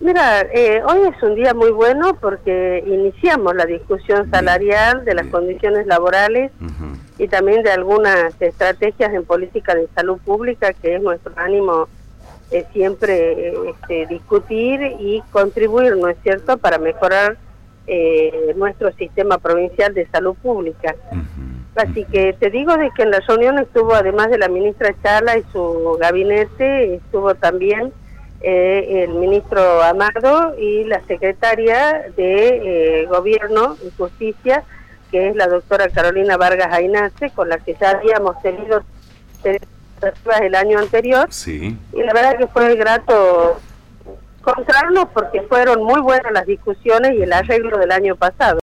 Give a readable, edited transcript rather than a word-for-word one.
Mira, hoy es un día muy bueno porque iniciamos la discusión salarial de las condiciones laborales y también de algunas estrategias en política de salud pública, que es nuestro ánimo siempre discutir y contribuir, ¿no es cierto?, para mejorar nuestro sistema provincial de salud pública. Así que te digo de que en la reunión estuvo, además de la ministra Chala y su gabinete, estuvo también el ministro Amado y la secretaria de Gobierno y Justicia, que es la doctora Carolina Vargas Aynace, con la que ya habíamos tenido el año anterior. Sí. Y la verdad que fue grato encontrarnos porque fueron muy buenas las discusiones y el arreglo del año pasado.